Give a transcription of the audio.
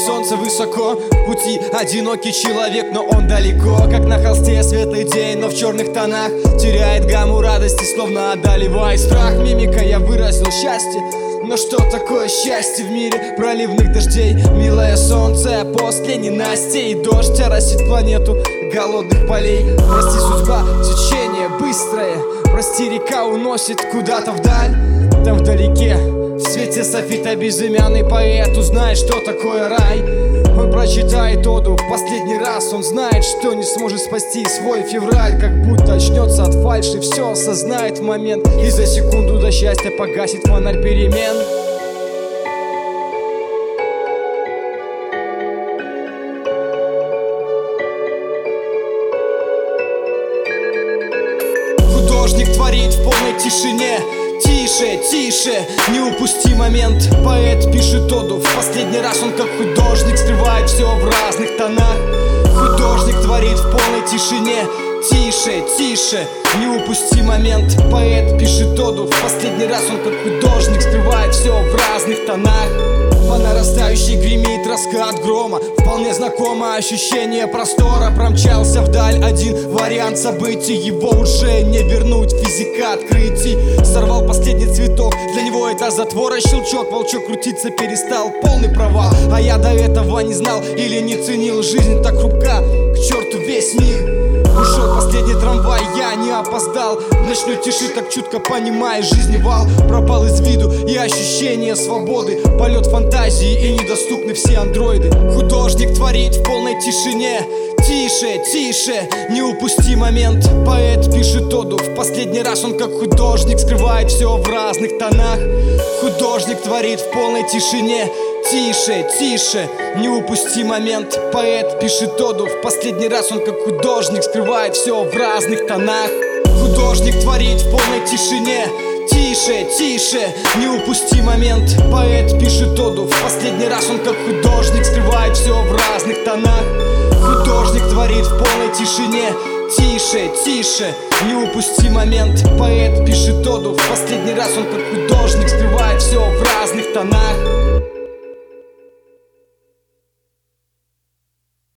солнце высоко, в пути одинокий человек, но он далеко. Как на холсте светлый день, но в черных тонах теряет гамму радости, словно одолевает страх. Мимикой я выразил счастье. Но что такое счастье в мире проливных дождей? Милое солнце после ненастей, дождь оросит планету голодных полей. Прости, судьба, течение быстрое, прости, река уносит куда-то вдаль. Там вдалеке, в свете софита, безымянный поэт узнает, что такое рай. Он прочитает оду в последний раз, он знает, что не сможет спасти свой февраль. Как будто очнется от фальши, все осознает в момент, и за секунду до счастья погасит фонарь перемен. Художник творит в полной тишине. Тише, тише, не упусти момент. Поэт пишет оду, в последний раз он как художник скрывает все в разных тонах. Художник творит в полной тишине. Тише, тише, не упусти момент. Поэт пишет оду, в последний раз он как художник скрывает все в разных тонах. По нарастающей гремит раскат грома, вполне знакомо ощущение простора. Промчался вдаль один вариант событий, его уже не вернуть, физика открытий. Сорвал последний цветок, для него это затвора щелчок. Волчок крутиться перестал, полный провал. А я до этого не знал или не ценил, жизнь так хрупка, к черту весь мир. Ушел последний трамвай, я не опоздал. В ночной тиши так чутко понимаешь, жизни вал. Пропал из виду и ощущение свободы, полет фантазии и недоступны все андроиды. Художник творит в полной тишине. Тише, тише, не упусти момент. Поэт пишет оду, в последний раз он как художник скрывает все в разных тонах. Художник творит в полной тишине. Тише, тише, не упусти момент. Поэт пишет оду, в последний раз он как художник скрывает все в разных тонах. Художник творит в полной тишине. Тише, тише, не упусти момент. Поэт пишет оду, в последний раз он как художник скрывает все в разных тонах. Художник творит в полной тишине. Тише, тише, не упусти момент. Поэт пишет оду, в последний раз он как художник скрывает все в разных тонах.